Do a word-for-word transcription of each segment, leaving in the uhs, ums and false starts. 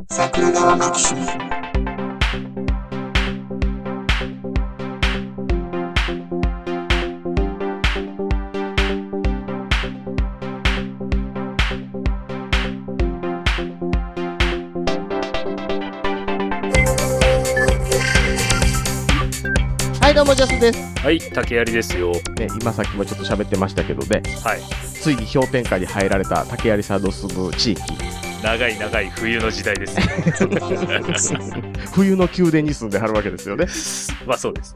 桜川マキシム。 はい、どうもジャスです。 はい、竹槍ですよ。 ね、今さっきもちょっと喋ってましたけどね、 はい。 ついに氷点下に入られた竹槍さんの住む地域。 長い長い冬の時代ですよ。 冬の宮殿に住んではるわけですよね。 まあそうです。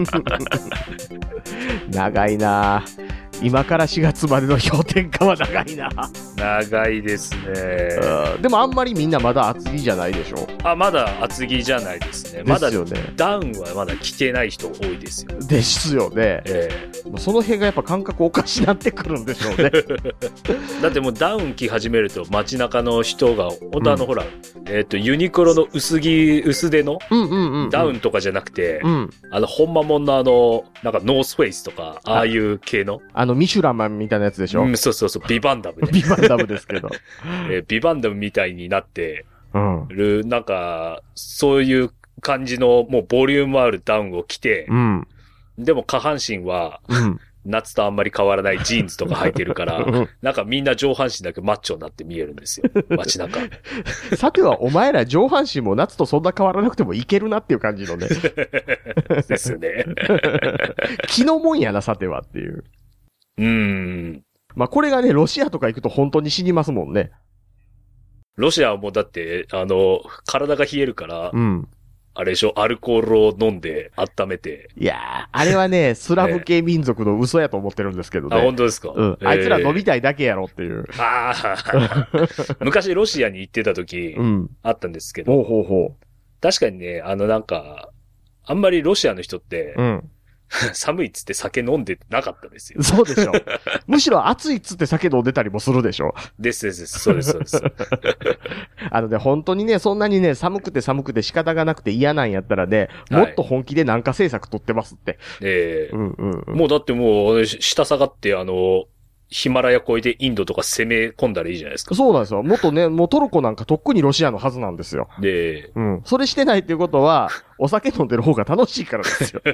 長いなぁ。今からしがつまでの氷点下は長いな。 長いですね。 でもあんまりみんなまだ厚着じゃないでしょ。 あ、まだ厚着じゃないですね。まだですよね。 ダウンはまだ着てない人多いですよ。 ですよね。 ええもうその辺がやっぱ感覚おかしなってくるんでしょうね。 だってもうダウン着始めると街中の人が本当あの、うん、ほら、えっとユニクロの薄着薄手のダウンとかじゃなくて、うん、あのほんまもんのあのなんかノースフェイスとかああいう系のあのミシュランマンみたいなやつでしょ。 うん、そうそうそう、ビバンダム、ね。 ビバンダムですけど。 えー、ビバンダムみたいになってる、うん、なんか、そういう感じのもうボリュームあるダウンを着て、うん、でも下半身は、うん、夏とあんまり変わらないジーンズとか履いてるから、うん、なんかみんな上半身だけマッチョになって見えるんですよ。街中。 さてはお前ら上半身も夏とそんな変わらなくてもいけるなっていう感じのね。 ですよね。 気のもんやな、さてはっていう。 うーん。 まあ、これがね、ロシアとか行くと本当に死にますもんね。 ロシアはもうだって、あの、体が冷えるから、うん。あれでしょ、アルコールを飲んで温めて。 いやー、あれはね、スラブ系民族の嘘やと思ってるんですけどね。 あ、本当ですか？ うん。あいつら飲みたいだけやろっていう。 ああ。昔ロシアに行ってた時、うん、あったんですけど。 ほうほうほう。 確かにね、あのなんか、あんまりロシアの人って、うん。寒いっつって酒飲んでなかったですよ。 そうでしょ。むしろ暑いっつって酒飲んでたりもするでしょ。 ですですです。そうですそうです。 あのね、本当にね、そんなにね、寒くて寒くて仕方がなくて嫌なんやったらね、もっと本気でなんか政策取ってますって。 ええー。うんうんうん。もうだってもう、下下がってあの、ヒマラヤ越えてインドとか攻め込んだらいいじゃないですか。 そうなんですよ。もっとね、もうトルコなんかとっくにロシアのはずなんですよ。 で、 うん。それしてないっていうことは、お酒飲んでる方が楽しいからですよ。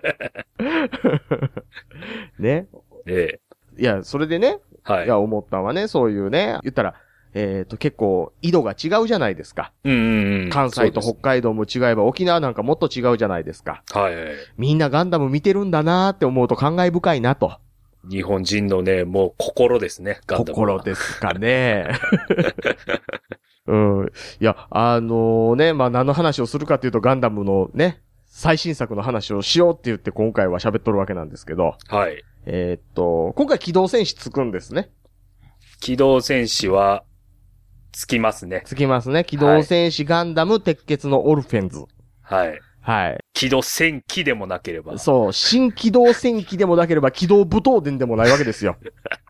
ね。 ええ。 いや、それでね、 はい。 いや、思ったのはね、そういうね、言ったら、えっと、結構、緯度が違うじゃないですか。 うんうんうん。 関西と北海道も違えば、沖縄なんかもっと違うじゃないですか。 はいはい。 みんなガンダム見てるんだなーって思うと感慨深いなと。 日本人のね、もう心ですね、ガンダムは。 心ですかね。うん。いや、あのー、ね、まあ、何の話をするかというと、ガンダムのね、最新作の話をしようって言って今回は喋っとるわけなんですけど。 はい。 えー、っと、今回機動戦士つくんですね。 機動戦士は、つきますね。 つきますね。機動戦士ガンダム鉄血のオルフェンズ。 はい。 はい。 機動戦機でもなければ。 そう。新機動戦機でもなければ、機動武闘伝でもないわけですよ。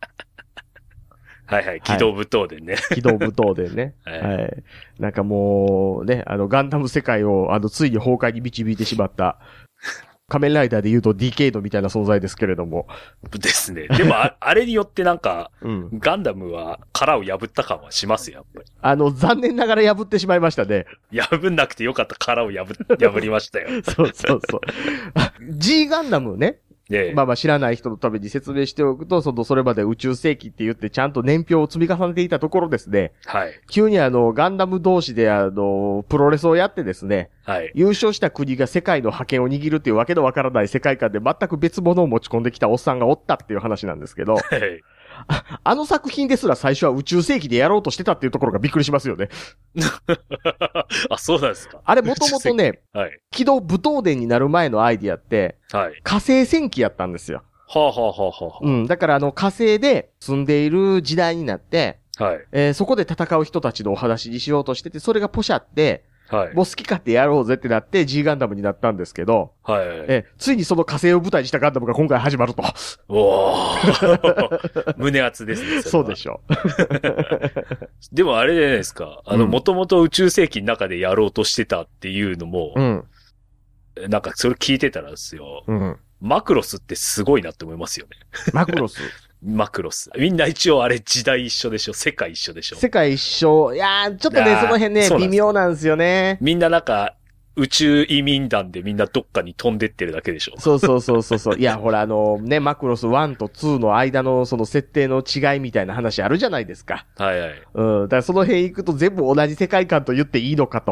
はいはい。機動武闘伝ね。はい、 機動武闘伝ね。はい、はい。なんかもう、ね、あの、ガンダム世界を、あの、ついに崩壊に導いてしまった、仮面ライダーで言うと ディーケイドみたいな存在ですけれども。 ですね。でもあ、あれによってなんか、うん、ガンダムは殻を破った感はしますよ、やっぱり。 あの、残念ながら破ってしまいましたね。 破んなくてよかった殻を破、破りましたよ。 そうそうそう。G ガンダムね。ええ、まあまあ知らない人のために説明しておくと、その、それまで宇宙世紀って言ってちゃんと年表を積み重ねていたところですね。 はい。 急にあの、ガンダム同士であの、プロレスをやってですね。 はい。 優勝した国が世界の覇権を握るっていうわけのわからない世界観で全く別物を持ち込んできたおっさんがおったっていう話なんですけど。はい。あ, あの作品ですら最初は宇宙世紀でやろうとしてたっていうところがびっくりしますよね。 あ、そうなんですか。 あれもともとね、 はい、 機動武闘伝になる前のアイディアって、はい、火星戦記やったんですよ。 はあ、はあはあはあ、 うん。だからあの火星で住んでいる時代になって、 はいえー、そこで戦う人たちのお話にしようとしてて、それがポシャって、 はい。 もう好き勝手やろうぜってなって G ガンダムになったんですけど、 はい。 え、ついにその火星を舞台にしたガンダムが今回始まると。 おー。胸熱ですね。 そ, そうでしょ。 でもあれじゃないですか。あの、もともと宇宙世紀の中でやろうとしてたっていうのも、うん。なんかそれ聞いてたらですよ。うん。マクロスってすごいなって思いますよね。 マクロスマクロス。みんな一応あれ時代一緒でしょ。世界一緒でしょ。 世界一緒。いやー、ちょっとね、その辺ね、微妙なんですよね。 みんななんか、宇宙移民団でみんなどっかに飛んでってるだけでしょ。 そうそうそうそうそう。いや、ほら、あの、ね、マクロスワンとツーの間のその設定の違いみたいな話あるじゃないですか。 はいはい。 うん。だからその辺行くと全部同じ世界観と言っていいのかと。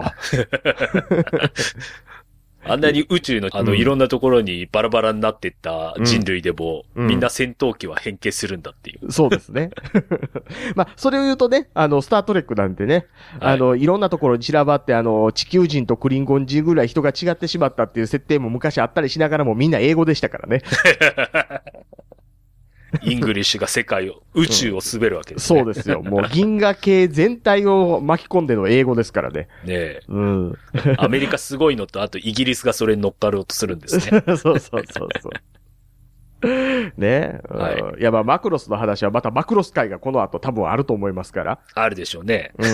あんなに宇宙のあの、いろんなところにバラバラになっていった人類でも、うん、みんな戦闘機は変形するんだっていう。 そうですね。まあ、それを言うとね、あの、スタートレックなんてね、はい、あの、いろんなところに散らばって、あの、地球人とクリンゴン人ぐらい人が違ってしまったっていう設定も昔あったりしながらもみんな英語でしたからね。 イングリッシュが世界を、宇宙を滑るわけですね、 うん。そうですよ。もう銀河系全体を巻き込んでの英語ですからね。 ねえ。 うん。 アメリカすごいのと、あとイギリスがそれに乗っかろうとするんですね。 そうそうそうそう。ね、はい。いや、まあ、マクロスの話はまたマクロス会がこの後多分あると思いますから。 あるでしょうね。 うん。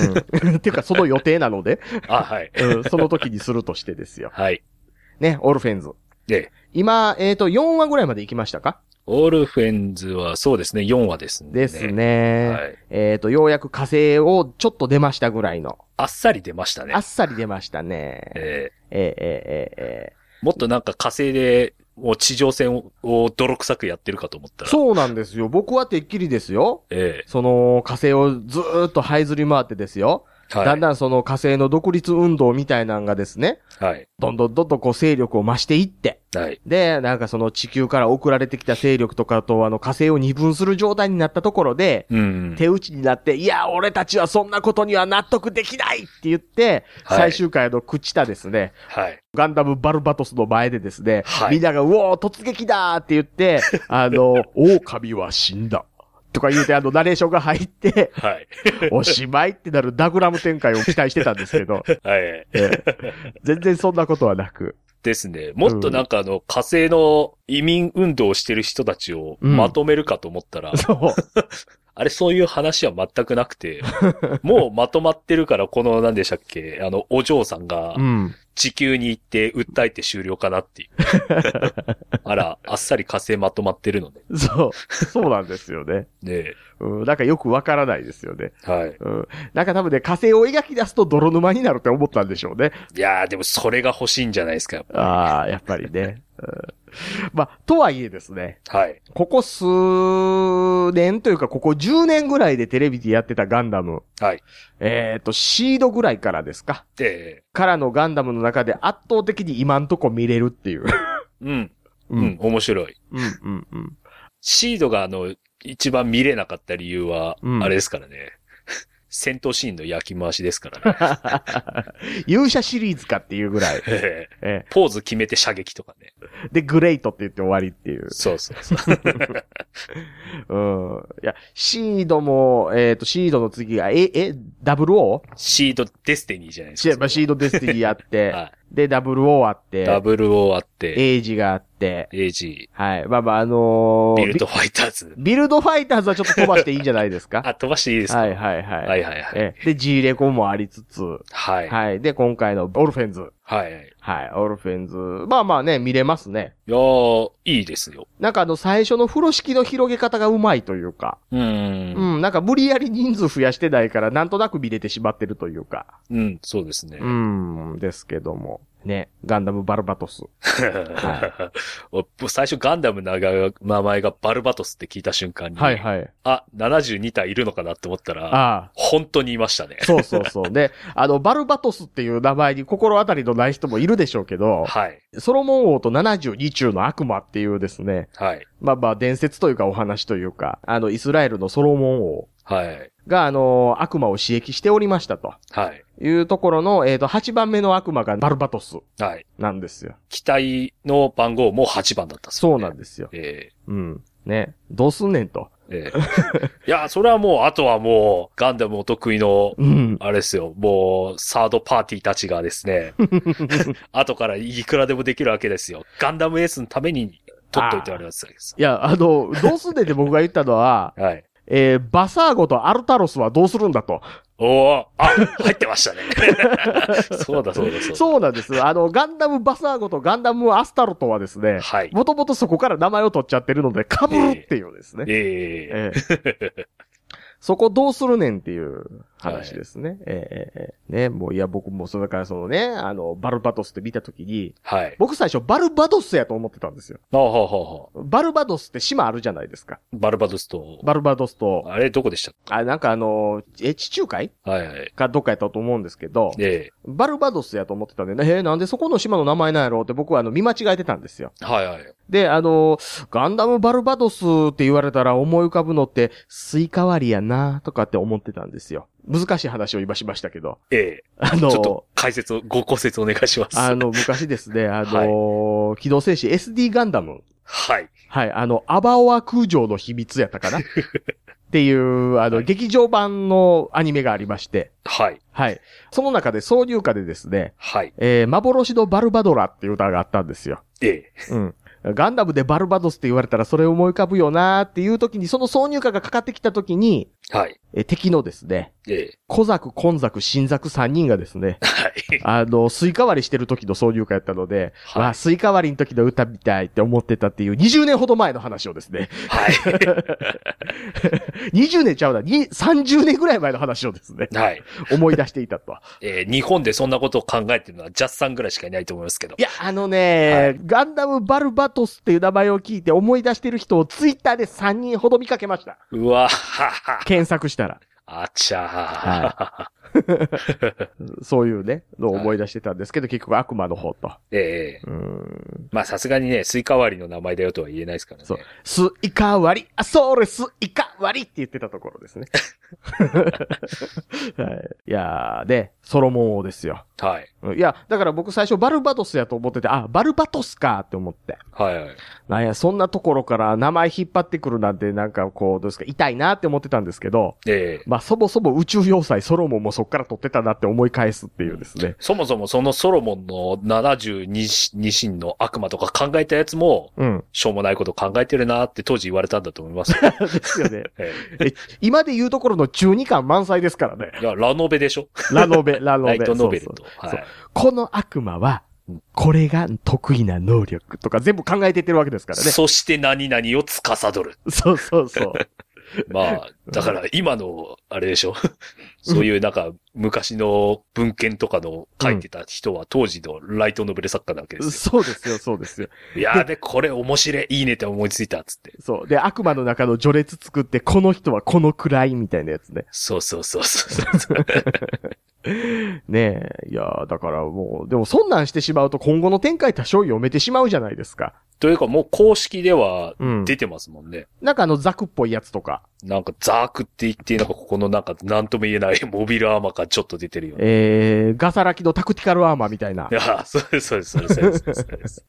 っていうか、その予定なので。 あ、はい、 うん。その時にするとしてですよ。 はい。 ね、オルフェンズ。 で、 今、えっと、よんわぐらいまで行きましたか？ オルフェンズはそうですね、よんわですね。 ですね。はい。えっと、ようやく火星をちょっと出ましたぐらいの。 あっさり出ましたね。 あっさり出ましたね。 えー、えー、えー、えー、えー。もっとなんか火星で、もう地上戦を泥臭くやってるかと思ったら。 そうなんですよ。僕はてっきりですよ。 ええ。 その火星をずーっと這いずり回ってですよ。はい、だんだんその火星の独立運動みたいなのがですね。 はい。 どんどんどんどんこう勢力を増していって。 はい。 で、なんかその地球から送られてきた勢力とかとあの火星を二分する状態になったところで、うん、手打ちになって、いや、俺たちはそんなことには納得できないって言って、はい、最終回の朽ちたですね。 はい。 ガンダムバルバトスの前でですね。 はい。 みんなが、うおー、突撃だーって言って、あの、狼は死んだ。とか言うて、あの、ナレーションが入って、 はい。 おしまいってなるダグラム展開を期待してたんですけど。 はい。 えー、全然そんなことはなく。 ですね。もっとなんかあの、うん、火星の移民運動をしてる人たちをまとめるかと思ったら、うん、 そう。 あれそういう話は全くなくて、もうまとまってるからこの何でしたっけ、あの、お嬢さんが、地球に行って訴えて終了かなっていう。あら、あっさり火星まとまってるのね。 そう。そうなんですよね。 ねえ。 うん、なんかよくわからないですよね。 はい。 うん。なんか多分ね、火星を描き出すと泥沼になるって思ったんでしょうね。 いやー、でもそれが欲しいんじゃないですか。 ああ、やっぱりね。うん、まあ、とはいえですね。 はい。 ここ数年というか、ここじゅうねんぐらいでテレビでやってたガンダム。 はい。 えっと、シードぐらいからですか。 ええ。 からのガンダムの中で圧倒的に今んとこ見れるっていう。 うん。うん、面白い。 うん、うん、うん。 シードがあの、一番見れなかった理由は、あれですからね。うん戦闘シーンの焼き回しですからね。勇者シリーズかっていうぐらい。 ええ、ポーズ決めて射撃とかね。 で、グレイトって言って終わりっていう。 そうそうそう。 うん。いや、シードも、えっ、ー、と、シードの次が、え、え、ダブルオー？ シードデスティニーじゃないですか。 まあ、シードデスティニーあって、はい、で、ダブルオーあって、 ダブルオーあって、 エイジがあって、 エイジ。 はい。まあまあ、あのー、ビルドファイターズ。 ビルドファイターズはちょっと飛ばしていいんじゃないですか？ あ、飛ばしていいですか？ はいはいはい。 はいはいはい。 で、G レコもありつつ、 はい。 はい。で、今回のオルフェンズ。 はい。 はい。オルフェンズ。まあまあね、見れますね。 いやー、いいですよ。 なんかあの、最初の風呂敷の広げ方がうまいというか。 うん。 うん。なんか無理やり人数増やしてないから、なんとなく見れてしまってるというか。 うん、そうですね。 うん。ですけども。ね。ガンダムバルバトス。 はい、最初ガンダムの名前がバルバトスって聞いた瞬間に。 はいはい。 あ、ななじゅうにたいいるのかなって思ったら。 ああ。 本当にいましたね。 そうそうそう。で、あの、バルバトスっていう名前に心当たりのない人もいるでしょうけど。 はい。 ソロモン王とななじゅうに中の悪魔っていうですね。 はい。 まあまあ伝説というかお話というか、あの、イスラエルのソロモン王。 はい。 が、あの、悪魔を刺激しておりましたと。 はい。 いうところの、えっと、はちばんめの悪魔がバルバトス。 はい。 なんですよ。 機体の番号もはちばんだったっすね。 そうなんですよ。 ええー。うん。ね。どうすんねんと。 ええー。いや、それはもう、あとはもう、ガンダムお得意の、うん、あれですよ。もう、サードパーティーたちがですね、後からいくらでもできるわけですよ。ガンダムエースのために取っといてあります。 いや、あの、どうすんねんって僕が言ったのは、 はい。 えー、バサーゴとアルタロスはどうするんだと。 おー、あ、入ってましたね。そうだそうだそうだ。 そうなんです。あの、ガンダムバサーゴとガンダムアスタロトはですね、はい。もともとそこから名前を取っちゃってるので、被るっていうですね。ええーえーそこどうするねんっていう話ですね。はい、ええー、ね、もういや僕もそれからそのね、あの、バルバドスって見たときに、はい。僕最初バルバドスやと思ってたんですよ。はあはあはあ、バルバドスって島あるじゃないですか。 バルバドスと。 バルバドスと。 あれどこでしたあ、なんかあの、え、地中海はいはい。かどっかやったと思うんですけど、ええ。バルバドスやと思ってたんで、えー、なんでそこの島の名前なんやろうって僕はあの見間違えてたんですよ。はいはい。で、あの、ガンダムバルバドスって言われたら思い浮かぶのってスイカ割りやなとかって思ってたんですよ。難しい話を今しましたけど。ええ。あの、ちょっと解説を、ご考説お願いします。 あの、昔ですね、あの、はい、機動戦士 エスディー ガンダム。はい。はい、あの、アバオア空城の秘密やったかなっていう、あの、はい、劇場版のアニメがありまして。はい。はい。その中で挿入歌でですね。はい。えー、幻のバルバドラっていう歌があったんですよ。ええ。うん。ガンダムでバルバドスって言われたらそれを思い浮かぶよなーっていう時に、その挿入歌がかかってきた時に、はい。え、敵のですね、ええ。小作、今作、新作さんにんがですね、はい。あの、スイカ割りしてる時の挿入歌やったので、はい。まあ、スイカ割りの時の歌みたいって思ってたっていうにじゅうねんほど前の話をですね、はい。にじゅうねんちゃうな、さんじゅうねんぐらい前の話をですね、はい。思い出していたと。 えー、日本でそんなことを考えてるのはジャスさんぐらいしかいないと思いますけど。 いや、あのね、はい、ガンダムバルバトスっていう名前を聞いて思い出してる人をツイッターでさんにんほど見かけました。うわぁ。検索したら。 あちゃー。はいそういうね、のを思い出してたんですけど、はい、結局悪魔の方と。ええー。うん。まあさすがにね、スイカ割りの名前だよとは言えないですからね。そう。 スイカ割り、あ、それスイカ割りって言ってたところですね。はい。いやー、で、ソロモン王ですよ。はい。いや、だから僕最初バルバトスやと思ってて、あ、バルバトスかって思って。はいはい。なんや、そんなところから名前引っ張ってくるなんてなんかこう、どうですか、痛いなって思ってたんですけど、ええー。まあそもそも宇宙要塞ソロモンもそっから撮ってたなって思い返すっていうですね。 そもそもそのソロモンのななじゅうに神の悪魔とか考えたやつも、うん。しょうもないこと考えてるなって当時言われたんだと思います。 ですよね。ええ、今で言うところの中二感満載ですからね。 いや、ラノベでしょラノベ、ラノベ。 ライトノベルと。 そうそうはい、この悪魔は、これが得意な能力とか全部考えていってるわけですからね。 そして何々を司る。 そうそうそう。 まあ、だから今の、あれでしょそういうなんか、昔の文献とかの書いてた人は当時のライトノベル作家なわけですよ。 そうですよ、そうですよ。 いやーで、これ面白い、いいねって思いついたっつって。 そう。で、悪魔の中の序列作って、この人はこのくらいみたいなやつね。 そうそうそうそうそう。 ねえ。いやーだからもう、でもそんなんしてしまうと今後の展開多少読めてしまうじゃないですか。 というかもう公式では出てますもんね。 うん、なんかあのザクっぽいやつとか。 なんかザークって言って、なんかここのなんかなんとも言えないモビルアーマーがちょっと出てるよね。 えー、ガサラキのタクティカルアーマーみたいな。 いや、そうです、そうです、そうです、そうです。そうです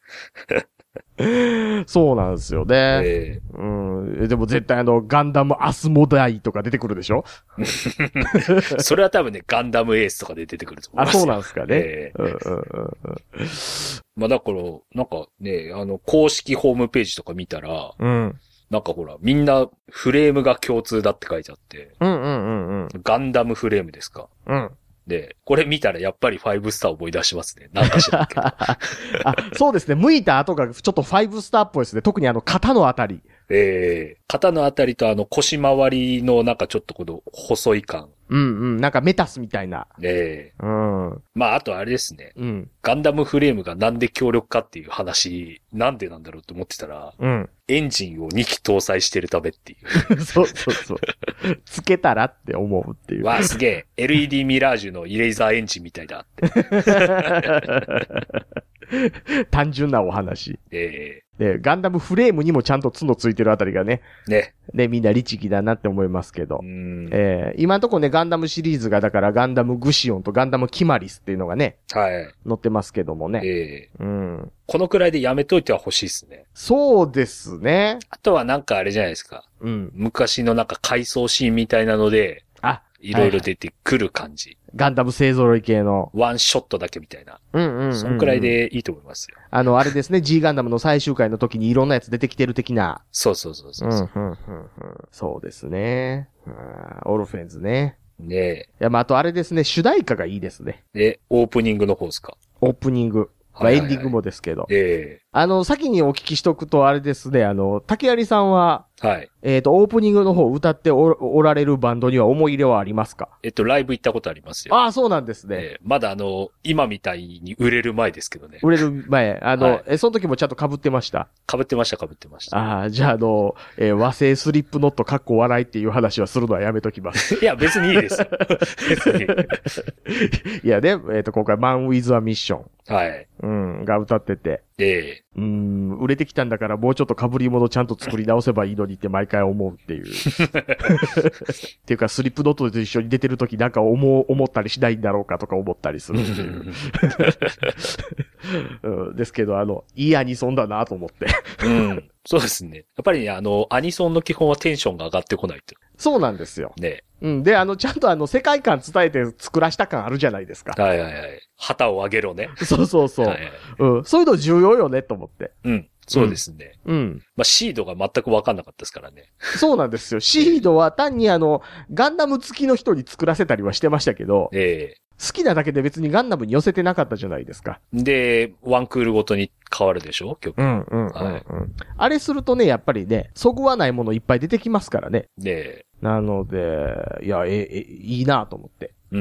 そうなんですよね。えー、うん。でも絶対あの、ガンダムアスモダイとか出てくるでしょそれは多分ね、ガンダムエースとかで出てくると思いますよ。 あ、そうなんですかね。えー、うんうんうんうん、 まあだから、なんかね、あの、公式ホームページとか見たら、うん。なんかほら、みんなフレームが共通だって書いてあって。 うんうんうんうん。 ガンダムフレームですか。 うん。 で、これ見たらやっぱりファイブスター思い出しますね。なんか知らんけど。あ、 そうですね。向いた後がちょっとファイブスターっぽいですね。特にあの肩のあたり。 ええー、肩のあたりとあの腰回りのなんかちょっとこの細い感。 うんうん。なんかメタスみたいな。 ええー。うん。 まああとあれですね。うん。ガンダムフレームがなんで強力かっていう話、なんでなんだろうと思ってたら、うん。エンジンをにき搭載してるためっていう。 そうそうそう。つけたらって思うっていう。 わあすげえ。エルイーディー ミラージュのイレーザーエンジンみたいだって。 単純なお話。 ええー。 で、ガンダムフレームにもちゃんと角ついてるあたりがね。ね。ね、みんな律儀だなって思いますけど。うん、えー、今のところね、ガンダムシリーズが、だからガンダムグシオンとガンダムキマリスっていうのがね。はい。載ってますけどもね。ええー。うん。 このくらいでやめといては欲しいですね。 そうですね。 あとはなんかあれじゃないですか。うん。昔のなんか回想シーンみたいなので。あ、いろいろ出てくる感じ。はいはい、 ガンダム勢揃い系の。 ワンショットだけみたいな。うんうんうん、うん。そんくらいでいいと思いますよ。 あの、あれですね、G ガンダムの最終回の時にいろんなやつ出てきてる的な。 そうそうそうそう。 うんうんうんうん、そうですね。オルフェンズね。 ねえ。 いや、まあ、あとあれですね、主題歌がいいですね。 え、オープニングの方ですか？ オープニング。まあ、エンディングもですけど。 ええ。 あの、先にお聞きしとくと、あれですね、あの、竹槍さんは、 はい。 えっと、オープニングの方歌ってお、おられるバンドには思い入れはありますか？ えっと、ライブ行ったことありますよ。 ああ、そうなんですね。 えー、まだあの、今みたいに売れる前ですけどね。 売れる前、あの、はい、え、その時もちゃんと被ってました？ 被ってました、被ってました。 ああ、じゃあ、あの、えー、和製スリップノットかっこ笑いっていう話はするのはやめときます。 いや、別にいいですよ。別に。 いやね、えっ、ー、と、今回、マン・ウィズ・ア・ミッション。 はい。 うん、が歌ってて。 ええー。うん、売れてきたんだからもうちょっと被り物ちゃんと作り直せばいいのにって毎回思うっていう。っていうか、スリップノットと一緒に出てるときなんか思う、思ったりしないんだろうかとか思ったりするっていう。うん、ですけど、あの、いいアニソンだなと思って。 うん。そうですね。やっぱりね、あの、アニソンの基本はテンションが上がってこないと。 そうなんですよ。 ね。 うん。で、あの、ちゃんとあの、世界観伝えて作らした感あるじゃないですか。 はいはいはい。旗を上げろね。 そうそうそう。はいはい、うん。そういうの重要よね、と思って。 うん。そうですね。 うん。 まあ、シードが全く分かんなかったですからね。 そうなんですよ。シードは単にあの、ガンダム付きの人に作らせたりはしてましたけど、ええー、好きなだけで別にガンダムに寄せてなかったじゃないですか。 で、ワンクールごとに変わるでしょ曲。 うんうんうん、うんはい。あれするとね、やっぱりね、そぐわないものいっぱい出てきますからね。 で、 なので、いや、え、え、いいなと思って。 うん。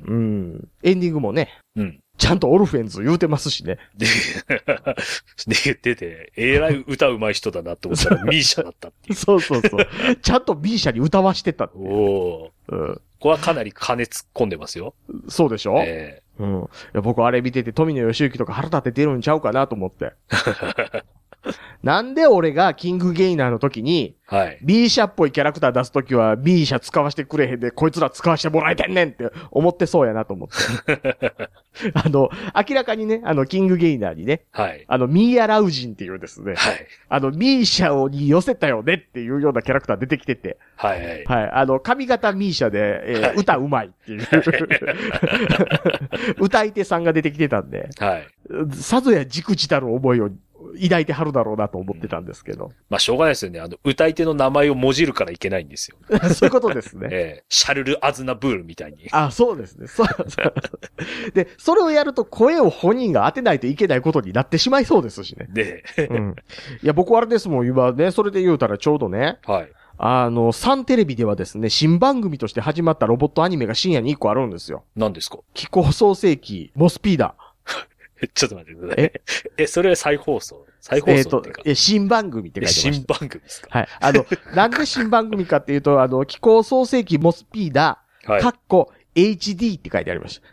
うん。エンディングもね。 うん。 ちゃんとオルフェンズ言うてますしね。 で、で言ってて、えらい歌うまい人だなって思ったらミーシャだったっていう。 そうそうそう。ちゃんとミーシャに歌わしてたっていう。 おー。うん。これはかなり金突っ込んでますよ。 そうでしょ？ ええー、うん。いや僕あれ見てて富野義行とか腹立ててるんちゃうかなと思って。なんで俺がキングゲイナーの時に、はい。B 社っぽいキャラクター出す時は B 社使わせてくれへんで、こいつら使わせてもらえてんねんって思ってそうやなと思って。あの、明らかにね、あの、キングゲイナーにね、はい。あの、ミーアラウジンっていうですね、はい。あの、ミーシャをに寄せたよねっていうようなキャラクター出てきてて、はい。はい。はい。あの、髪型ミーシャで、えーはい、歌うまいっていう。歌い手さんが出てきてたんで、はい。さぞやじくじたる思いを抱いてはるだろうなと思ってたんですけど。うん、 まあ、しょうがないですよね。あの、歌い手の名前をもじるからいけないんですよ。 そういうことですね。 ええー、シャルル・アズナブールみたいに。 あ、そうですね。そうそうで、それをやると声を本人が当てないといけないことになってしまいそうですしね。 で、 うん。いや、僕あれですもん、今ね、それで言うたらちょうどね。はい。あの、サンテレビではですね、新番組として始まったロボットアニメが深夜にいっこあるんですよ。 何ですか？ 気候創世記、モスピーダ。 ちょっと待ってください。え、え、それは再放送再放送っていうか。 えっと、新番組って書いてました。 新番組ですか？ はい。あの、なんで新番組かっていうと、あの、気候創世記、モスピーダ、はい、かっこ エイチディー って書いてありました。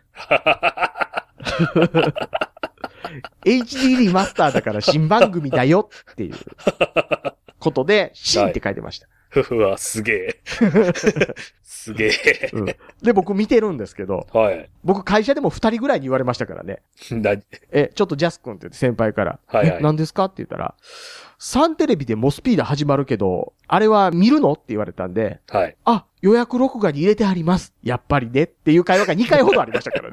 エイチディー リマスターだから新番組だよっていうことで、新って書いてました。 はい、うわ、すげえ。すげえ、 うん。で、僕見てるんですけど、はい。僕会社でも二人ぐらいに言われましたからね。え、ちょっとジャス君って言って先輩から。はいはい。何ですかって言ったら、サンテレビでモスピーダ始まるけど、あれは見るのって言われたんで、はい。あ、予約録画に入れてあります。やっぱりねっていう会話がにかいほどありましたからね。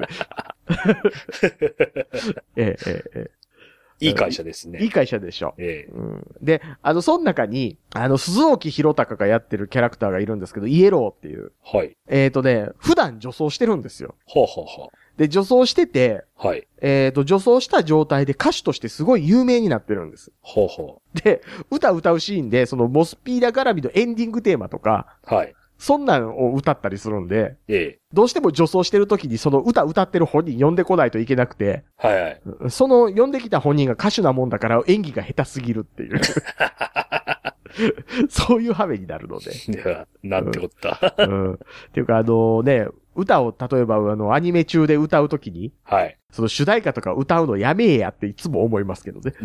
ええ、ええ、 いい会社ですね。 いい会社でしょ。 ええ、 うん。で、あの、その中に、あの、鈴沖弘隆がやってるキャラクターがいるんですけど、イエローっていう。はい。えっとね、普段女装してるんですよ。 ほうほうほう。 で、女装してて、 はい。 えっと、女装した状態で歌手としてすごい有名になってるんです。 ほうほう。で、歌歌うシーンで、そのモスピーダ絡みのエンディングテーマとか、はい。そんなんを歌ったりするんで、ええ、どうしても女装してる時にその歌歌ってる本人呼んでこないといけなくて、はいはい。その呼んできた本人が歌手なもんだから演技が下手すぎるっていう。そういう羽目になるので。 いや、なんてこった。 うん。っていうかあのね、歌を例えばあのアニメ中で歌うときに、はい。その主題歌とか歌うのやめえやっていつも思いますけどね。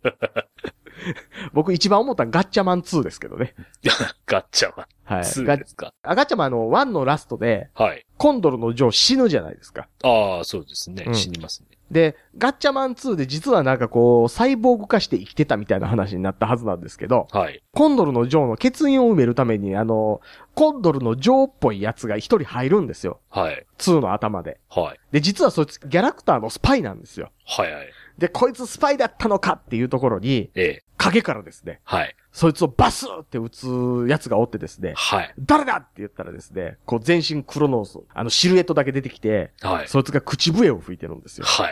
僕一番思ったのはガッチャマンツーですけどね。 ガッチャマン。はい。ツーですか。 ガッチャマンのワンのラストで、はい。コンドルのジョー死ぬじゃないですか。 ああ、そうですね、うん。死にますね。 で、ガッチャマンツーで実はなんかこう、サイボーグ化して生きてたみたいな話になったはずなんですけど、はい。コンドルのジョーの欠員を埋めるために、あの、コンドルのジョーっぽいやつが一人入るんですよ。はい。ツーの頭で。はい。で、実はそいつギャラクターのスパイなんですよ。はいはい。で、こいつスパイだったのかっていうところに、ええ。影からですね。はい。 そいつをバスって撃つやつがおってですね。 はい。 誰だって言ったらですね、こう全身黒の、あのシルエットだけ出てきて、はい。そいつが口笛を吹いてるんですよ。 はい。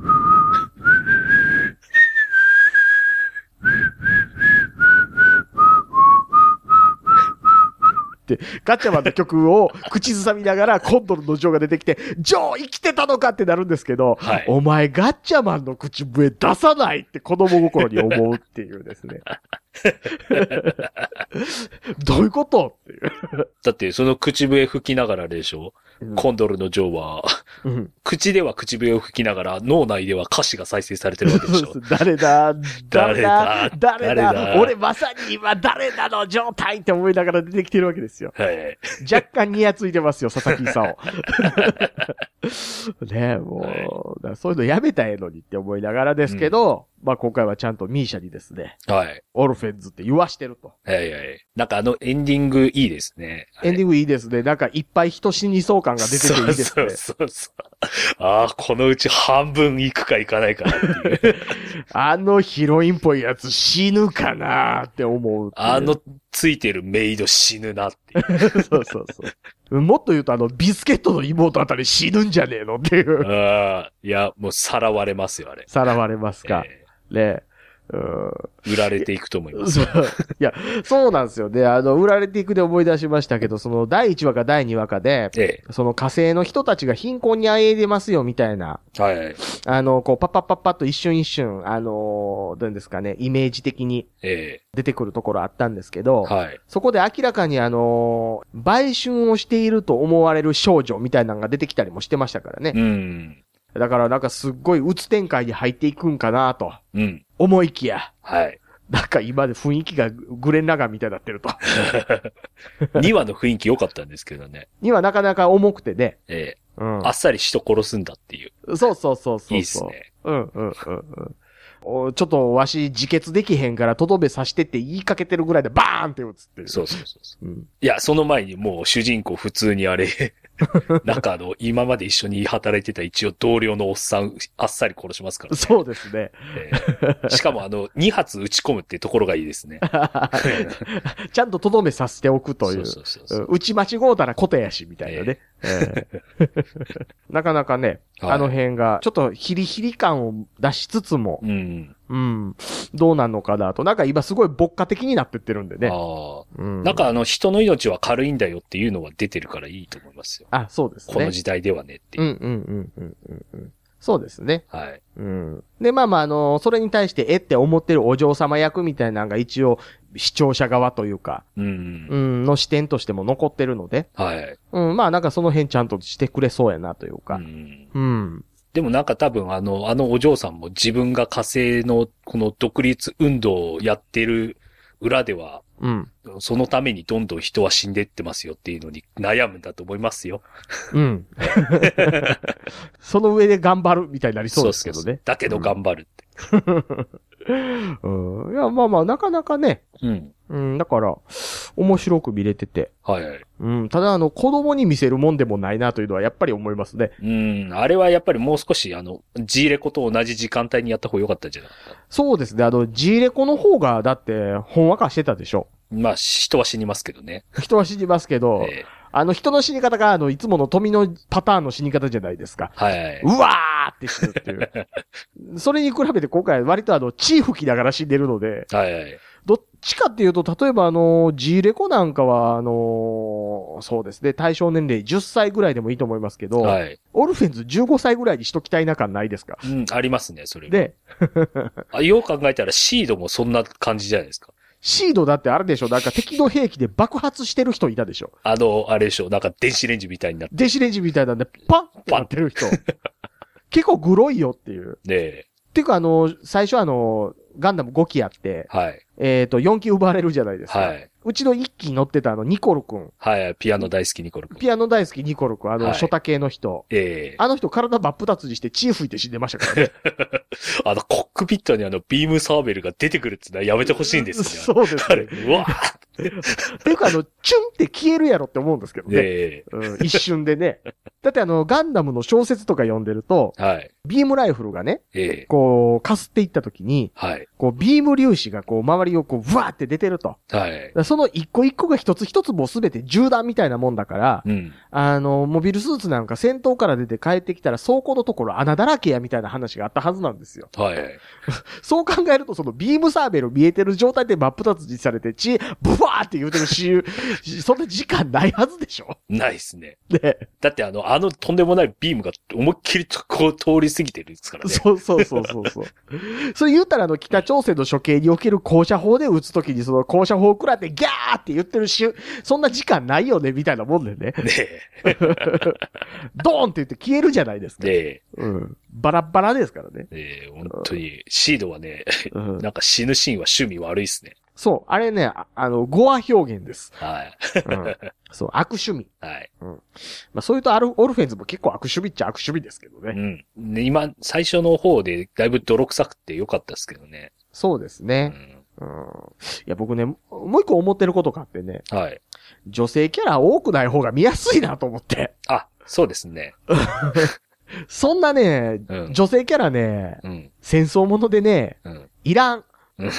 で、ガッチャマンの曲を口ずさみながらコンドルのジョーが出てきて、ジョー生きてたのかってなるんですけど、はい、お前ガッチャマンの口笛出さないって子供心に思うっていうですね。どういうことっていう。 だってその口笛吹きながらでしょ、うん、コンドルのジョーは、うん、口では口笛を吹きながら脳内では歌詞が再生されてるわけでしょ。 誰だ誰だ誰だ俺まさに今誰だの状態って思いながら出てきてるわけですよ。はい、若干ニヤついてますよ、佐々木さんを。ねえ、もう、はい、そういうのやめたらええのにって思いながらですけど、うん、まあ今回はちゃんとミーシャにですね、はい。オルフェンズって言わしてると。 はいはい。なんかあのエンディングいいですね。 エンディングいいですね。なんかいっぱい人死にそう感が出てていいですね。 そうそうそう。ああ、このうち半分行くか行かないかなっていう。 あのヒロインっぽいやつ死ぬかなって思うっていう。 あのついてるメイド死ぬなっていう。 そうそうそう。もっと言うとあのビスケットの妹あたり死ぬんじゃねえのっていう。 ああ、いや、もうさらわれますよ、あれ。 さらわれますか。えー、ねうん、売られていくと思います。 いや、そうなんですよね。あの、売られていくで思い出しましたけど、そのだいいちわかだいにわかで、ええ、その火星の人たちが貧困にあえいでますよみたいな、はい、あの、こう、パッパッパッパッと一瞬一瞬、あのー、どういうんですかね、イメージ的に出てくるところあったんですけど、はい、そこで明らかにあのー、売春をしていると思われる少女みたいなのが出てきたりもしてましたからね。うん。だからなんかすっごい鬱展開に入っていくんかなと。うん。思いきや。はい。なんか今で雰囲気がグレンラガンみたいになってると。 にわの雰囲気良かったんですけどね。 にわなかなか重くてね。 ええ。うん。あっさり人殺すんだっていう。 そうそうそうそう。 いいっすね。 うんうんうんうん。ちょっとわし自決できへんからとどめさしてって言いかけてるぐらいでバーンって撃つっていう。 そうそうそうそう、うん。いや、その前にもう主人公普通にあれ、なんかあの、今まで一緒に働いてた一応同僚のおっさん、あっさり殺しますからね。 そうですね。 えー、しかもあの、に発撃ち込むってところがいいですね。 ちゃんととどめさせておくという。そうそうそうそう。撃ち間違うたらことやし、みたいなね。えーえー、なかなかね、はい、あの辺が、ちょっとヒリヒリ感を出しつつも、うん。うん。どうなんのかなと。なんか今すごい牧歌的になってってるんでね。ああ、うん。なんかあの、人の命は軽いんだよっていうのは出てるからいいと思いますよ。 あ、そうですね。 この時代ではねっていう。 うんうんうんうんうんうん。そうですね。 はい。 うん。で、まあまあ、あの、それに対して、えって思ってるお嬢様役みたいなのが一応、視聴者側というか、うん。うん、の視点としても残ってるので、はい。うん、まあなんかその辺ちゃんとしてくれそうやなというか、うん。うん。 でもなんか多分あの、あのお嬢さんも自分が火星のこの独立運動をやってる裏では、うん。そのためにどんどん人は死んでってますよっていうのに悩むんだと思いますよ。うん。 その上で頑張るみたいになりそうですけどね。そうそうそう、 だけど頑張るって。 うん、いや、まあまあ、なかなかね。うん。うん、だから、面白く見れてて。はいはい。うん、ただあの、子供に見せるもんでもないなというのはやっぱり思いますね。 うん、あれはやっぱりもう少しあの、G レコと同じ時間帯にやった方が良かったんじゃないかな。 そうですね、あの、G レコの方が、だって、ほんわかしてたでしょ。 まあ、人は死にますけどね。 人は死にますけど、えー、あの人の死に方が、あの、いつもの富のパターンの死に方じゃないですか。はい、はい。うわーって死ぬっていう。それに比べて今回割とあの、血吹きながら死んでるので、はい、はい。どっちかっていうと、例えばあの、G レコなんかは、あのー、そうですね、対象年齢じゅっさいぐらいでもいいと思いますけど、はい。オルフェンズじゅうごさいぐらいにしときたいな感ないですか？ うん、ありますね、それ。で、あ、よう考えたらシードもそんな感じじゃないですか。 シードだってあれでしょ、なんか敵の兵器で爆発してる人いたでしょ。 あの、あれでしょ、なんか電子レンジみたいになって。 電子レンジみたいなんで、パンってなってる人。結構グロいよっていう。ねえ。っていうかあの、最初あの、ガンダムごきあって、はい。えっと、よんき奪われるじゃないですか。はい。うちのいっき乗ってたあの、ニコルくん。 はい、ピアノ大好きニコルくん。 ピアノ大好きニコルくん、あの、はい、初太系の人。ええー。あの人体真っ二つにして血吹いて死んでましたからね。 あの、コックピットにあの、ビームサーベルが出てくるってのはやめてほしいんですよ。そうですね。うわーっていうかあの、チュンって消えるやろって思うんですけどね。ええー。うん、一瞬でね。だってあの、ガンダムの小説とか読んでると、はい。 ビームライフルがね、 ええ、 こう、かすっていったときに、 はい。 こう、ビーム粒子がこう、周りをこう、ブワーって出てると。 はい。 その一個一個が一つ一つもうすべて銃弾みたいなもんだから、 うん、 あの、モビルスーツなんか戦闘から出て帰ってきたら倉庫のところ穴だらけやみたいな話があったはずなんですよ。 はい。 そう考えると、そのビームサーベル見えてる状態で真っ二つにされて、血、ブワーって言うてるし、そんな時間ないはずでしょ？ ないっすね。 ね。 だってあの、あのとんでもないビームが思いっきりこう通り過ぎてるんですからね。 そうそうそうそうそう。それ言ったらあの、北朝鮮の処刑における高射砲で撃つときにその高射砲を食らってギャーって言ってるし、そんな時間ないよね、みたいなもんでね。 ねえ。ドーンって言って消えるじゃないですか。 ねえ。 うん。バラバラですからね。 ねえ、本当に、シードはね、 うん、 なんか死ぬシーンは趣味悪いっすね。 そう。あれね、あ, あの、語話表現です。 はい。 うん、そう、悪趣味。 はい。 うん。まあ、そういうとアル、オルフェンズも結構悪趣味っちゃ悪趣味ですけどね。 うん。ね、今、最初の方でだいぶ泥臭くてよかったですけどね。 そうですね。うん。うん、いや、僕ね、もう一個思ってることがあってね。 はい。 女性キャラ多くない方が見やすいなと思って。 あ、そうですね。 そんなね、うん、女性キャラね、うん、戦争ものでね、うん、いらん。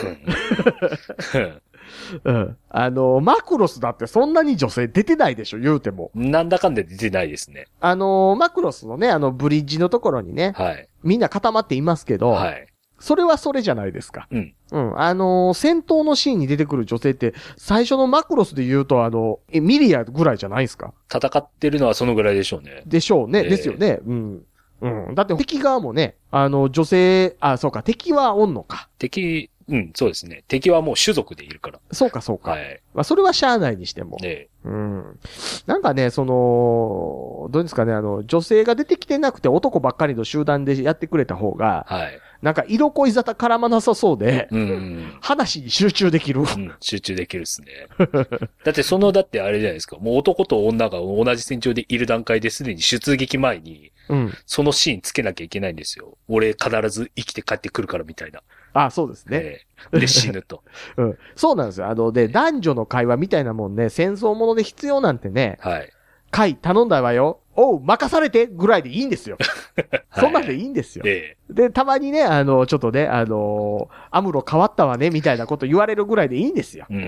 うん。あの、マクロスだってそんなに女性出てないでしょ、言うても。 なんだかんで出てないですね。 あの、マクロスのね、あの、ブリッジのところにね、はい。みんな固まっていますけど、はい。それはそれじゃないですか。うん。うん。あのー、戦闘のシーンに出てくる女性って、最初のマクロスで言うと、あの、え、ミリアぐらいじゃないですか？ 戦ってるのはそのぐらいでしょうね。 でしょうね。えー、ですよね。うん。うん。だって敵側もね、あの、女性、あ、そうか、敵はおんのか。 敵、うん、そうですね。敵はもう種族でいるから。 そうか、そうか。はい。まあ、それはしゃあないにしても。ね。うん。なんかね、その、どうですかね、あの、女性が出てきてなくて男ばっかりの集団でやってくれた方が、はい。なんか色恋沙汰絡まなさそうで、うん、話に集中できる、うん。 集中できるっすね。だってその、だってあれじゃないですか。もう男と女が同じ戦場でいる段階ですでに出撃前に、うん、そのシーンつけなきゃいけないんですよ。俺必ず生きて帰ってくるからみたいな。 ああ、そうですね。 えー、で、死ぬと。 うん。そうなんですよ。あの、で、男女の会話みたいなもんね、戦争もので必要なんてね、はい。会頼んだわよ。おう、任されてぐらいでいいんですよ。そんなんでいいんですよ。ええ、で、たまにね、あの、ちょっとね、あの、アムロ変わったわね、みたいなこと言われるぐらいでいいんですよ。うん。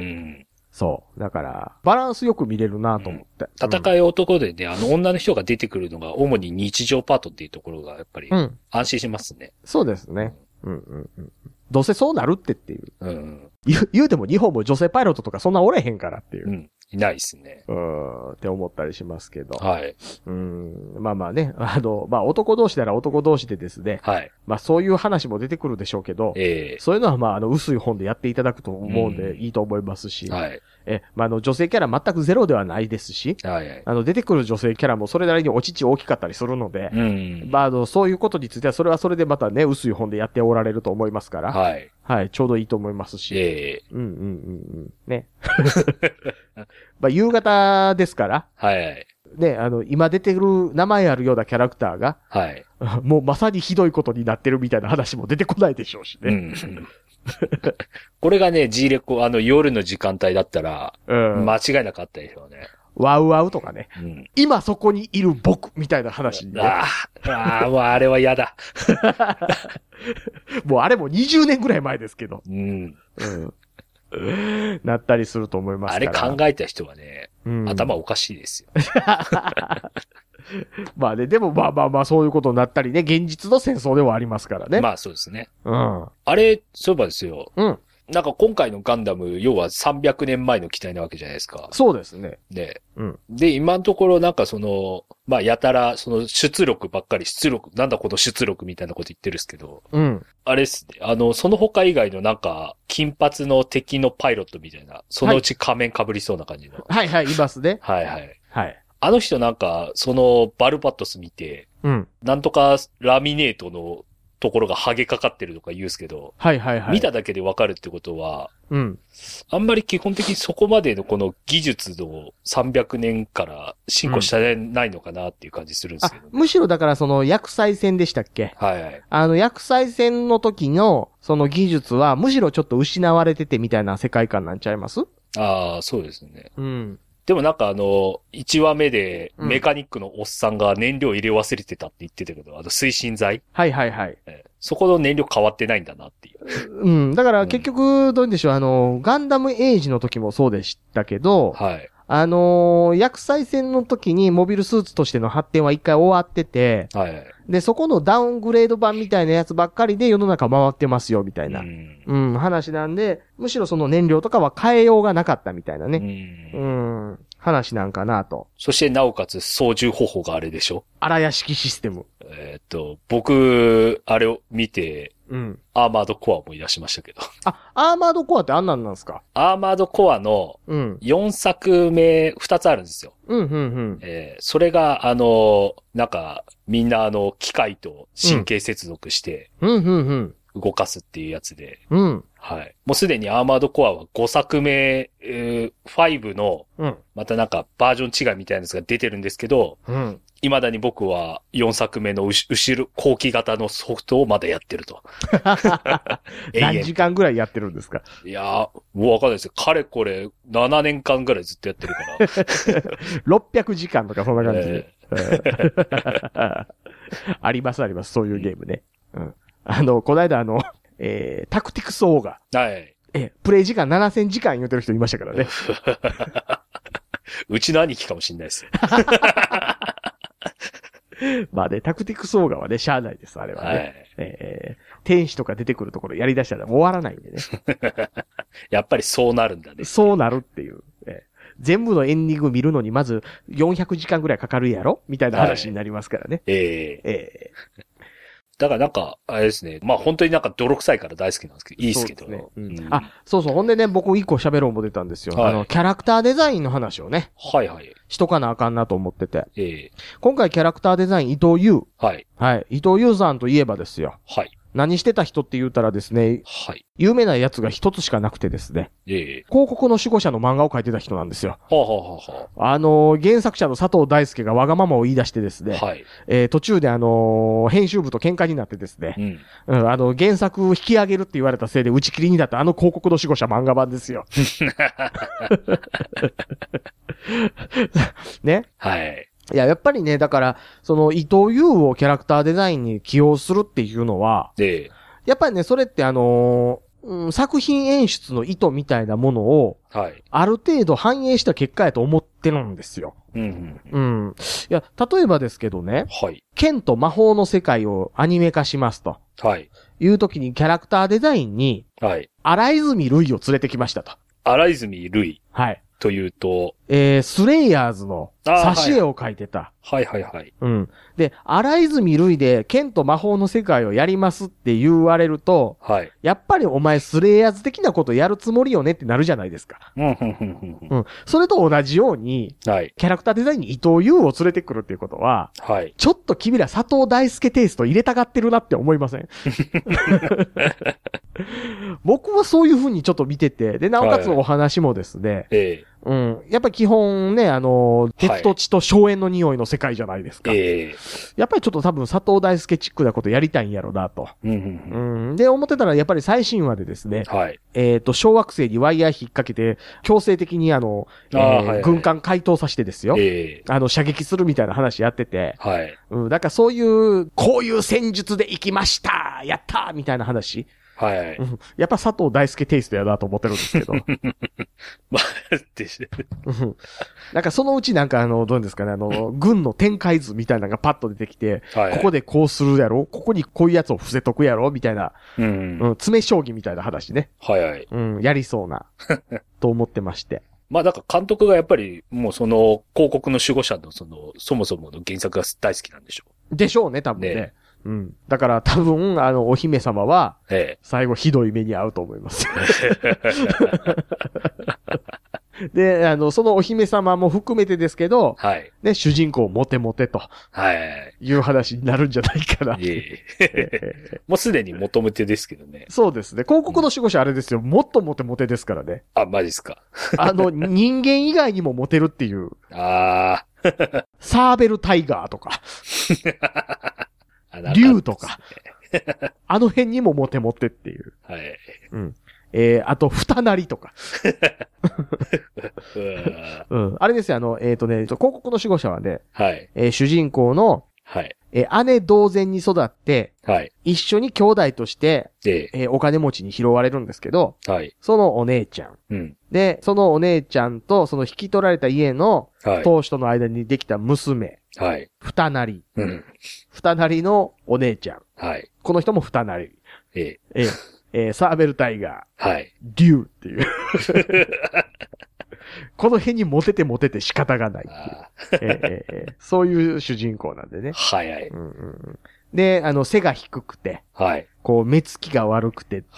そう。だから、バランスよく見れるなと思って、 うん。戦い男でね、あの、女の人が出てくるのが主に日常パートっていうところが、やっぱり、安心しますね。 うん、そうですね。うんうんうん。どうせそうなるってっていう。うん。言, 言うても日本も女性パイロットとかそんなおれへんからっていう。うん。 いないっすね。 うん。って思ったりしますけど。 はい。 うん。まあまあね。あの、まあ男同士なら男同士でですね。はい。まあそういう話も出てくるでしょうけど。ええー。そういうのはまああの薄い本でやっていただくと思うんで、うん、いいと思いますし。はい。え、まああの女性キャラ全くゼロではないですし。はい、はい。あの出てくる女性キャラもそれなりにお乳大きかったりするので。うん。まああのそういうことについてはそれはそれでまたね、薄い本でやっておられると思いますから。はい。はい。ちょうどいいと思いますし。ええー。うんうんうんうん。ね。まあ、夕方ですから。はい、はい。ね、あの、今出てる名前あるようなキャラクターが。はい。もうまさにひどいことになってるみたいな話も出てこないでしょうしね。うん。 これがね、G レコ、あの、夜の時間帯だったら、うん。間違いなかったでしょうね。 ワウワウとかね。うん。今そこにいる僕みたいな話にね。 ああ、ああ、もうあれは嫌だ。 もうあれもにじゅうねんぐらい前ですけど。うん。うん。なったりすると思いますから。 あれ考えた人はね、うん、頭おかしいですよ。 まあね、でもまあまあまあそういうことになったりね、現実の戦争ではありますからね。 まあそうですね。うん。あれ、そういえばですよ。うん。なんか今回のガンダム、要はさんびゃくねんまえの機体なわけじゃないですか。 そうですね。 ね。うん。で、今のところなんかその、まあやたら、その出力ばっかり、出力、なんだこの出力みたいなこと言ってるんですけど。うん。あれっすね。あの、その他以外のなんか、金髪の敵のパイロットみたいな、そのうち仮面被りそうな感じの。 はいはい、いますね。 はいはい。はい。あの人なんか、そのバルバットス見て、うん。なんとかラミネートのところが剥げかかってるとか言うんですけど、はいはいはい。見ただけでわかるってことは、うん。あんまり基本的にそこまでのこの技術のさんびゃくねんから進歩してないのかなっていう感じするんですけど、ねうん、むしろだからその薬剤戦でしたっけ？はいはい。あの薬剤戦の時のその技術はむしろちょっと失われててみたいな世界観なんちゃいます？ ああ、そうですね。 うん。 でもなんかあの、いちわめでメカニックのおっさんが燃料入れ忘れてたって言ってたけど、うん、あの推進剤はいはいはい。 そこの燃料変わってないんだなっていう。 うん。だから結局、どういうんでしょう、あの、ガンダムエイジの時もそうでしたけど、はい。あのー、薬剤戦の時にモビルスーツとしての発展は一回終わってて、はい。で、そこのダウングレード版みたいなやつばっかりで世の中回ってますよ、みたいな、うん、うん、話なんで、むしろその燃料とかは変えようがなかったみたいなね。うん。うん話なんかなと。 そしてなおかつ操縦方法があれでしょ？ 荒屋敷システム。 えー、っと、僕、あれを見て、うん。アーマードコアを思い出しましたけど。 あ、アーマードコアってあんなんなんですか？ アーマードコアの、よんさくめ、ふたつあるんですよ。 うん、うん、うん。 えー、それが、あの、なんか、みんなあの、機械と神経接続して、 うん、うん、うん、うん。 動かすっていうやつで。 うん。 はい。もうすでにアーマードコアはごさくめ、えー、ごの、うん。またなんかバージョン違いみたいなやつが出てるんですけど、うん。未だに僕はよんさくめの後ろ、後期型のソフトをまだやってると。 何時間ぐらいやってるんですか？ いやー、もうわかんないですよ。かれこれななねんかんぐらいずっとやってるから。 ろっぴゃくじかんとかそんな感じで。えー、ありますあります。そういうゲームね。うん。あの、この間あの、えー、タクティクスオーガ。はい。え、プレイ時間ななせんじかん言うてる人いましたからね。 うちの兄貴かもしんないです。 まあね、タクティクスオーガはね、しゃあないです、あれはね。はい、えー、天使とか出てくるところやり出したら終わらないんでね。 やっぱりそうなるんだね。 そうなるっていう。えー、全部のエンディング見るのにまずよんひゃくじかんぐらいかかるやろみたいな話になりますからね。はい、えー、えーだからなんか、あれですね。まあ本当になんか泥臭いから大好きなんですけど、いいですけど。 ねうんうん、あ、そうそう。ほんでね、僕一個喋ろう思ってたんですよ。はい、あの、キャラクターデザインの話をね。はいはい。しとかなあかんなと思ってて。ええー、今回キャラクターデザイン伊藤優。はい。はい。伊藤優さんといえばですよ。はい。何してた人って言ったらですね、はい。有名なやつが一つしかなくてですね、ええ、広告の守護者の漫画を描いてた人なんですよ。はあ、はあはあ、あのー、原作者の佐藤大輔がわがままを言い出してですね、はい。えー、途中であのー、編集部と喧嘩になってですね、うん。うん、あの、原作引き上げるって言われたせいで打ち切りになったあの広告の守護者漫画版ですよ。ね。はい。いや、やっぱりね、だから、その、伊藤優をキャラクターデザインに起用するっていうのは、ええ、やっぱりね、それってあのーうん、作品演出の意図みたいなものを、はい。ある程度反映した結果やと思ってるんですよ。うん、うん。うん。いや、例えばですけどね、はい。剣と魔法の世界をアニメ化しますと。はい。いう時にキャラクターデザインに、はい。荒泉瑠衣を連れてきましたと。 荒泉瑠衣。はい。というと、 えー、スレイヤーズの挿絵を描いてた。 はいはいはい。 うん。で、荒泉瑠衣で剣と魔法の世界をやりますって言われると、はい。やっぱりお前スレイヤーズ的なことやるつもりよねってなるじゃないですか。うん、うん、うん。うん。それと同じように、はい。キャラクターデザインに伊藤優を連れてくるっていうことは、はい。ちょっと君ら佐藤大輔テイスト入れたがってるなって思いません？僕はそういう風にちょっと見てて、で、なおかつお話もですね、はい、ええうん。やっぱり基本ね、あの、鉄と血と荘園の匂いの世界じゃないですか。はい、ええやっぱりちょっと多分佐藤大輔チックなことやりたいんやろうなと。うんうんうん、で、思ってたらやっぱり最新話でですね、はい、えっ、ー、と、小惑星にワイヤー引っ掛けて、強制的にあの、えーはいはい、軍艦解凍させてですよ、ええあの、射撃するみたいな話やってて、はい。うん。だからそういう、こういう戦術で行きましたやったーみたいな話。はい、はい。やっぱ佐藤大輔テイストやなと思ってるんですけど。まあ、でしなんかそのうちなんかあの、どうですかね、あの、軍の展開図みたいなのがパッと出てきて、はいはい、ここでこうするやろここにこういうやつを伏せとくやろみたいな、うん、うん、詰将棋みたいな話ね。はいはい。うん、やりそうな、と思ってまして。 まあだから監督がやっぱりもうその広告の守護者のその、そもそもの原作が大好きなんでしょう。でしょうね、多分ね。ねうん。だから多分、あの、お姫様は、最後ひどい目に遭うと思います。で、あの、そのお姫様も含めてですけど、はい。ね、主人公モテモテと。はい。いう話になるんじゃないかな。いええ。もうすでにモテモテですけどね。 そうですね。広告の守護者あれですよ。もっとモテモテですからね。 あ、マジっすか。 あの、人間以外にもモテるっていう。ああ。サーベルタイガーとか。竜とか。あの辺にもモテモテっていう。はい。うん。 えー、あと、二なりとか。うん。あれですよ、あの、えっ、ー、とね、広告の守護者はね、 はい。 えー、主人公の、 はい。 えー、姉同然に育って、 はい。 一緒に兄弟として、 ええー、お金持ちに拾われるんですけど、 はい。 そのお姉ちゃん。 うん。 で、そのお姉ちゃんと、その引き取られた家の、 はい。 当主との間にできた娘。 はい。 二なり。 うん。 二なりのお姉ちゃん。 はい。 この人も二なり。 ええ。 ええ。えー、サーベルタイガー。はい。 デューっていう。この辺にモテてモテて仕方がないっていう。えーえーえー、そういう主人公なんでね。 はいはい。 うんうん、で、あの、背が低くて。 はい。 こう、目つきが悪くてっていう。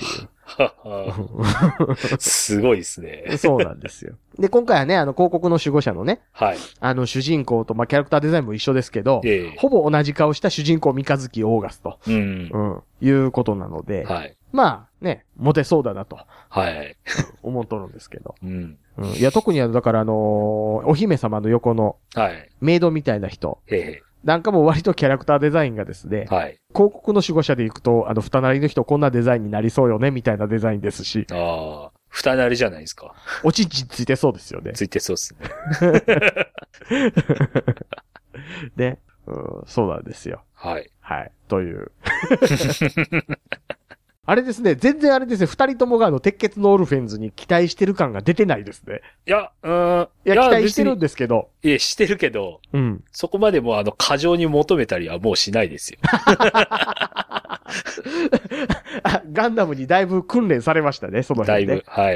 すごいですね。 そうなんですよ。で、今回はね、あの、広告の守護者のね、 はい。 あの、主人公と、まあ、キャラクターデザインも一緒ですけど、 ええ、 ほぼ同じ顔した主人公三日月オーガスと、 うん、 うん、いうことなので、 はい。 まあ、ね、モテそうだなと、 はい。 思っとるんですけど、 うん。 うん、いや、特にあの、だからあのー、お姫様の横の、 はい。 メイドみたいな人、 ええ、 なんかも割とキャラクターデザインがですね、 はい。 広告の守護者で行くと、あの、二なりの人こんなデザインになりそうよね、みたいなデザインですし。 ああ、二なりじゃないですか。 おちんちんついてそうですよね。 ついてそうですね。 ね、うん。そうなんですよ。 はい。 はい。という。あれですね、全然あれですね、二人ともがあの、鉄血のオルフェンズに期待してる感が出てないですね。 いや、うん。 いや、期待してるんですけど。 いや、してるけど、 うん。 そこまでもうあの、過剰に求めたりはもうしないですよ。 ガンダムにだいぶ訓練されましたね、その辺で。 だいぶ、はい。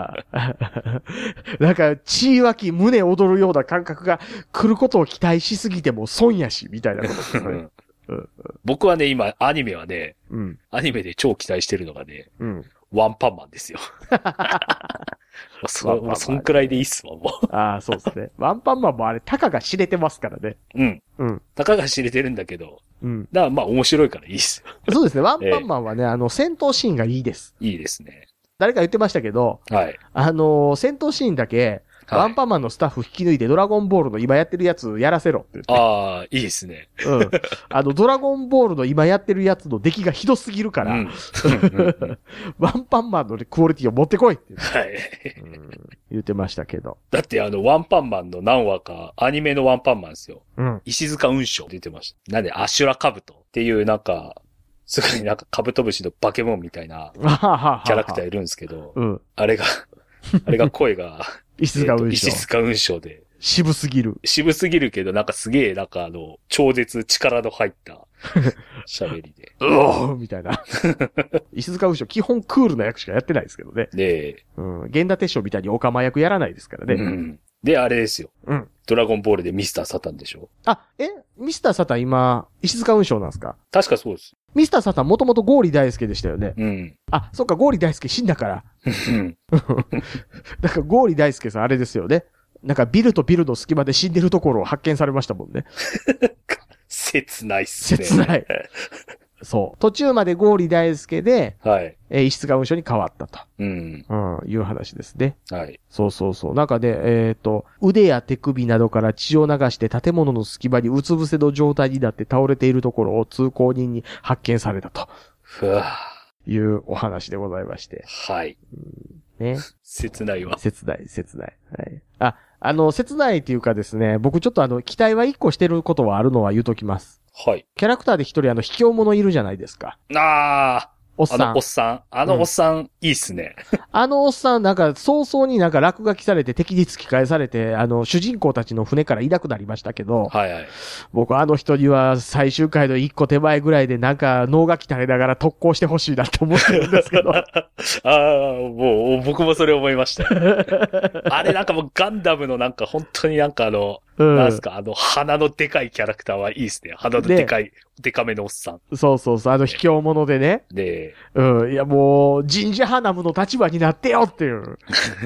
なんか、血湧き、胸躍るような感覚が来ることを期待しすぎても損やし、みたいなことですね。 うんうん、僕はね、今、アニメはね、 うん、 アニメで超期待してるのがね、 うん、 ワンパンマンですよ。そ、もうそんくらいでいいっすわ、もう。 ああ、そうですね。ワンパンマンもあれ、タカが知れてますからね。 うん。 うん。 タカが知れてるんだけど、 うん。 だからまあ面白いからいいっすよ。 そうですね。ワンパンマンはね、えー、あの、戦闘シーンがいいです。 いいですね。 誰か言ってましたけど、 はい。 あのー、戦闘シーンだけ、はい、ワンパンマンのスタッフ引き抜いてドラゴンボールの今やってるやつやらせろって言って。 ああ、いいですね。 うん。あの、ドラゴンボールの今やってるやつの出来がひどすぎるから、うん、ワンパンマンのクオリティを持ってこいって言って、はいうん、言ってましたけど。 だってあの、ワンパンマンの何話か、アニメのワンパンマンですよ。 うん。 石塚雲章出てました。なんで、アシュラカブトっていうなんか、すごいなんかカブトムシのバケモンみたいなキャラクターいるんですけど、 うん、 あれが、あれが声が、 石塚雲章。 石塚雲章で。 渋すぎる。 渋すぎるけど、なんかすげえ、なんかあの、超絶力の入った喋りで。 うおーみたいな。石塚雲章、基本クールな役しかやってないですけどね。 で、 うん。源田鉄章みたいにオカマ役やらないですからね。 うん。で、あれですよ。 うん。 ドラゴンボールでミスターサタンでしょ。 あ、えミスターサタン今、石塚雲章なんですか？ 確かそうです。 ミスターサタンもともとゴーリ大輔でしたよね。 うん。 あ、そっか、ゴーリ大輔死んだから。 うん。 だからゴーリ大輔さんあれですよね。なんかビルとビルの隙間で死んでるところを発見されましたもんね。 切ないっすね。 切ない。そう。途中までゴーリ大輔で、 はい。 えー、石塚雲章に変わったと。 うん。 うん、いう話ですね。 はい。 そうそうそう。なんかで、えっと、腕や手首などから血を流して建物の隙間にうつ伏せの状態になって倒れているところを通行人に発見されたと。 ふわいうお話でございまして。 はい。 うん、ね。 切ないわ。 切ない、切ない。はい。あ、あの、切ないっていうかですね、僕ちょっとあの、期待は一個してることはあるのは言うときます。 はい。 キャラクターで一人あの、卑怯者いるじゃないですか。 ああ。 おっさん。 あのおっさん。あのおっさん、うん、いいっすね。 あのおっさん、なんか、早々になんか落書きされて敵に突き返されて、あの、主人公たちの船からいなくなりましたけど、 はいはい。 僕あの人には最終回の一個手前ぐらいでなんか脳が鍛えながら特攻してほしいなって思ってるんですけど。ああ、もう、僕もそれ思いました。あれなんかもうガンダムのなんか本当になんかあの、うん、なんすか、あの、鼻のでかいキャラクターはいいですね。鼻のでかい、でかめのおっさん。 そうそうそう、あの卑怯者でね。 で、 うん、いやもう、ジンジャハナムの立場になってよっていう。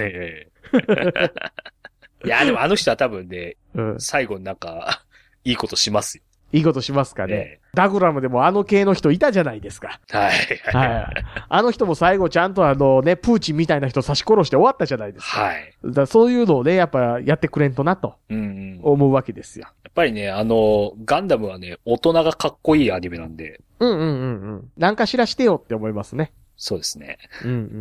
いや、でもあの人は多分ね、 うん、 最後になんか、いいことしますよ。 いいことしますかね。えー、ダグラムでもあの系の人いたじゃないですか。 はい。 はい。あの人も最後ちゃんとあのね、プーチンみたいな人刺し殺して終わったじゃないですか。 はい。 だそういうのをね、やっぱやってくれんとなと、思うわけですよ。 やっぱりね、あの、ガンダムはね、大人がかっこいいアニメなんで。 うんうんうんうん。なんかしらしてよって思いますね。 そうですね。 うんうんうんうん。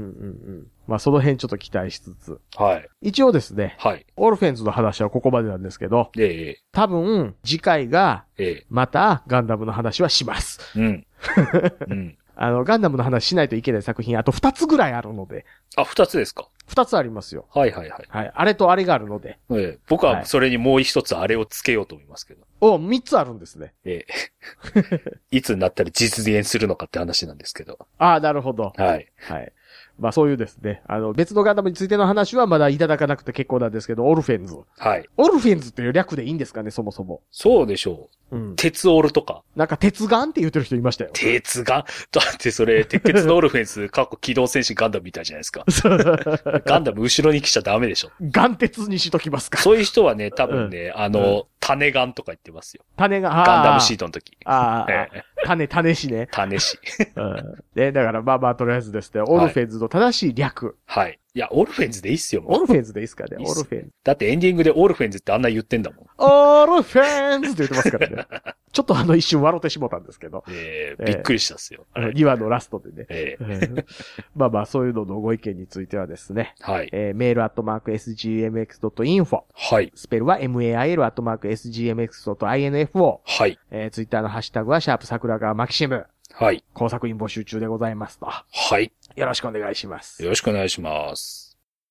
まあその辺ちょっと期待しつつ。 はい。 一応ですね。 はい。 オルフェンズの話はここまでなんですけど。 ええ。 多分、次回が、 ええ。 またガンダムの話はします。 うん。うん。 あの、ガンダムの話しないといけない作品、あと二つぐらいあるので。 あ、二つですか？ 二つありますよ。 はいはいはい。 はい。あれとあれがあるので。 ええ、僕はそれにもう一つあれをつけようと思いますけど。 お、三つあるんですね。 ええ。いつになったら実現するのかって話なんですけど。 ああ、なるほど。 はい。 はい。まあそういうですね、あの、別のガンダムについての話はまだいただかなくて結構なんですけど、オルフェンズ。 はい。 オルフェンズっていう略でいいんですかね、そもそも。 そうでしょう。うん。鉄オルとか。 なんか鉄ガンって言ってる人いましたよ。 鉄ガンだってそれ、鉄血のオルフェンズ、過去機動戦士ガンダムみたいじゃないですか。ガンダム後ろに来ちゃダメでしょ。 ガン鉄にしときますか。 そういう人はね、多分ね、うん、あの、うん、種ガンとか言ってますよ。 種ガン、 ガンダムシートの時。 ああ、ええ、種、種しね。 種し。 うん。で、だからまあまあとりあえずですね、オルフェンズの正しい略。 はい。いや、オルフェンズでいいっすよ、もう。オルフェンズでいいっすかね、オルフェンズ。 だってエンディングでオルフェンズってあんな言ってんだもん。 オルフェンズって言ってますからね。ちょっとあの一瞬笑ってしもたんですけど。 ええー、びっくりしたっすよ。 あの、にわのラストでね。 ええー。まあまあ、そういうののご意見についてはですね。 はい。 えー、メールアットマーク エスジーエムエックスドットインフォ。 はい。 スペルは メール アットマーク エスジーエムエックスドットインフォ。 はい。 えー、ツイッターのハッシュタグはシャープ桜川マキシム。 はい。 工作員募集中でございますと。 はい。 よろしくお願いします。 よろしくお願いします。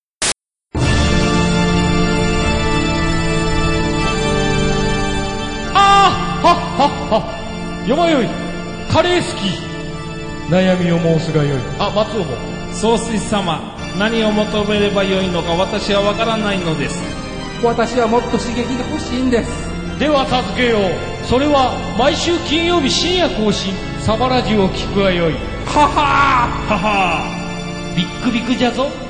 あーはっはっは。よまよい、カレー好き。悩みを申すがよい。あ、松尾も。 総帥様、何を求めればよいのか私はわからないのです。 私はもっと刺激が欲しいんです。 では助けよう。それは毎週金曜日深夜更新、サバラジュを聞くがよい。 ははーははー。ビックビックじゃぞ。